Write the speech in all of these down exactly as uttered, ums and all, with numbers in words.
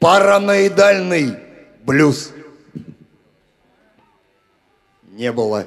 параноидальный блюз. Не было.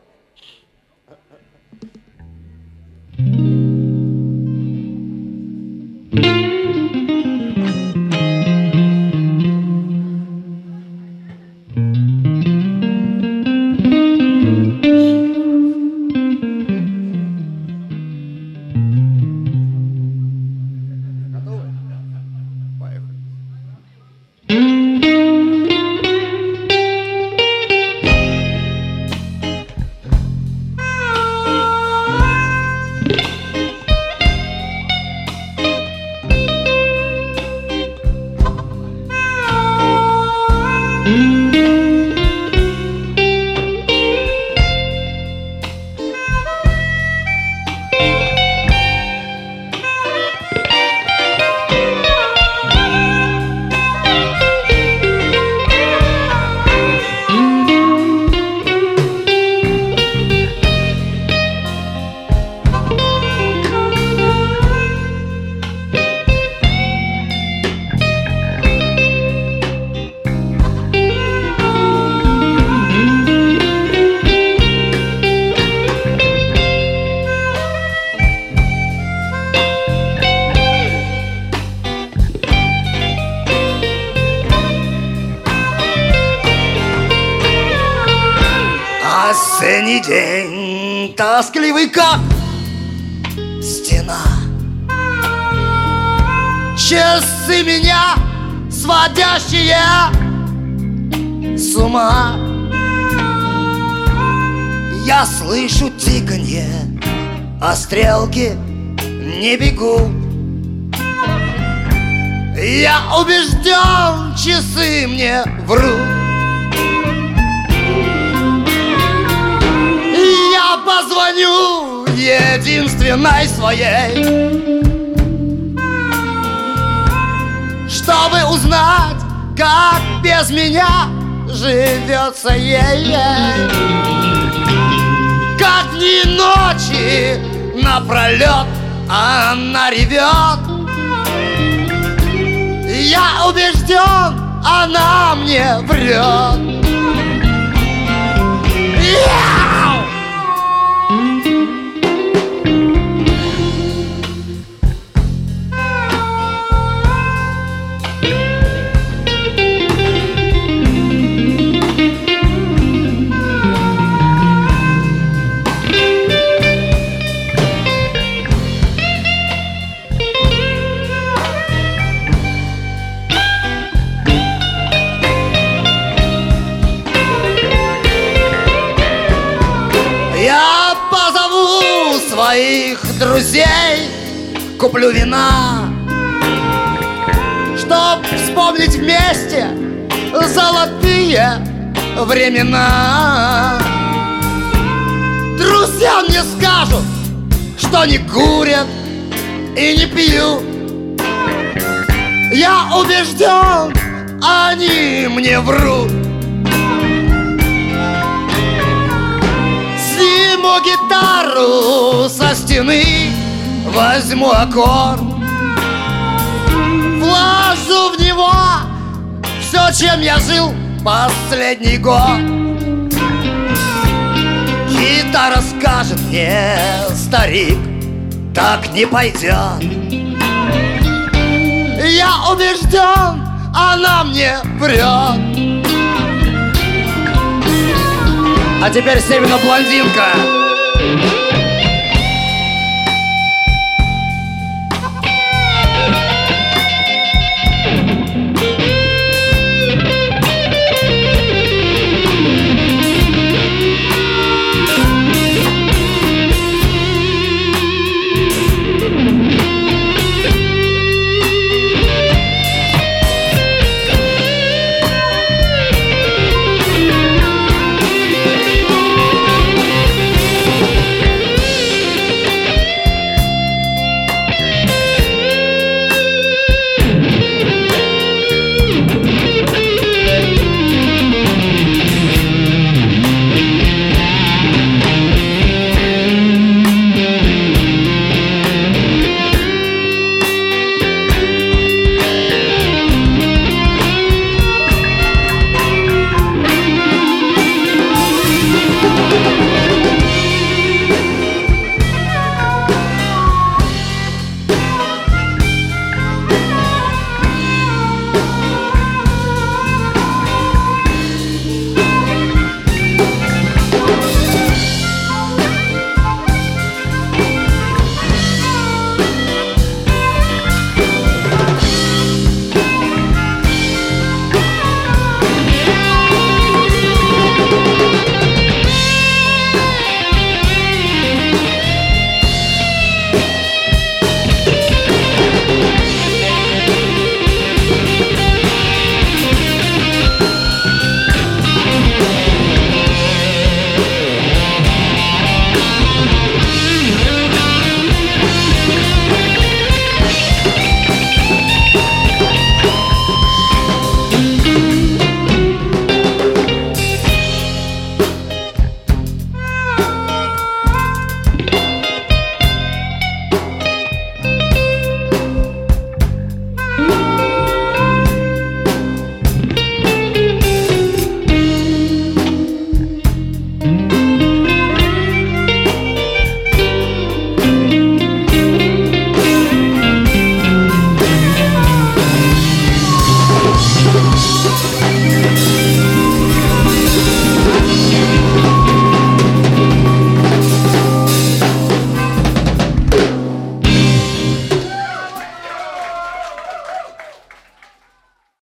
Осенний день, тоскливый как стена. Часы меня сводящие с ума. Я слышу тиканье, а стрелки не бегут. Я убежден, часы мне врут. Я позвоню единственной своей, чтобы узнать, как без меня живется ей. Как дни и ночи напролет она ревет. Я убежден, она мне врет. Yeah! Я позову своих друзей, куплю вина, чтоб вспомнить вместе золотые времена. Друзья мне скажут, что не курят и не пьют. Я убежден, они мне врут. Сниму гитару со стены, возьму аккорд, вложу в него все, чем я жил последний год. Гитара скажет мне: старик, так не пойдет. Я убежден, она мне врет. А теперь Севина блондинка.